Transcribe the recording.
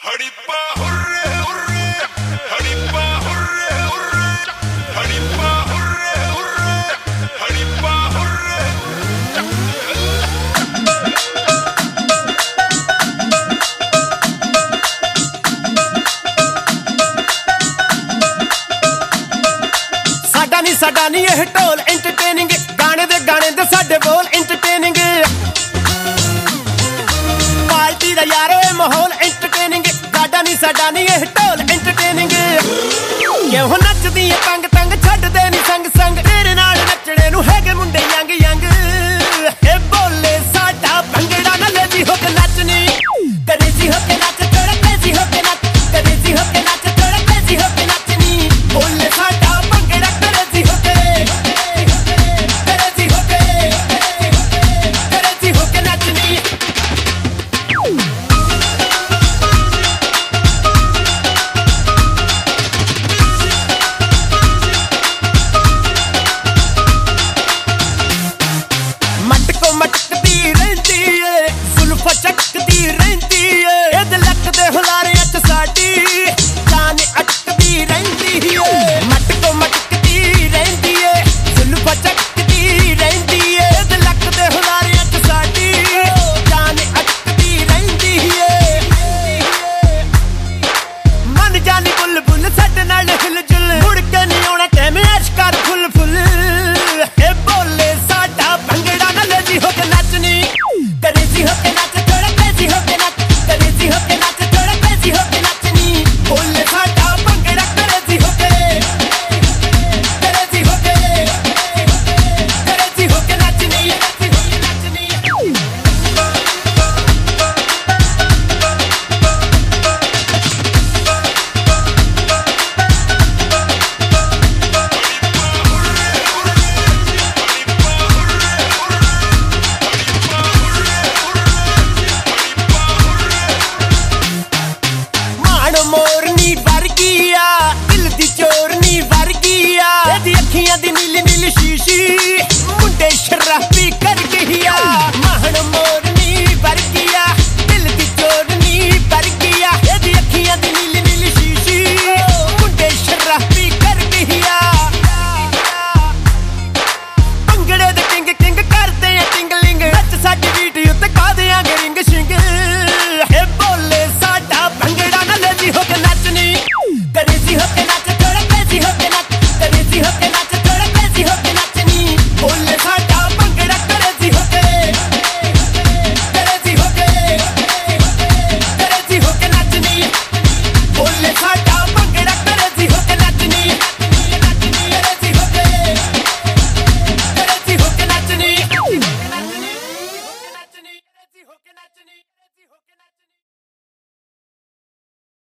ਹੜੀਪਾ ਹੁਰਰੇ ਹੁਰਰੇ ਹੜੀਪਾ ਹੁਰਰੇ ਹੁਰਰੇ ਹੜੀਪਾ ਹੁਰਰੇ ਹੁਰਰੇ ਹੜੀਪਾ ਹੁਰਰੇ ਸਾਡਾ ਨਹੀਂ ਇਹ ਢੋਲ ਐਂਟਰਟੇਨਿੰਗ ਗਾਣੇ ਦੇ ਸਾਡੇ ਬੋਲ ਐਂਟਰਟੇਨਿੰਗ ਪਾਰਟੀ ਦਾ ਯਾਰੋ ਇਹ ਮਾਹੌਲ ਐਂਟਰਟੇਨਿੰਗ ਸਾਡਾ ਨਹੀਂ ਇਹ ਢੋਲ ਐਂਟਰਟੇਨਿੰਗ ਕਿਉਂ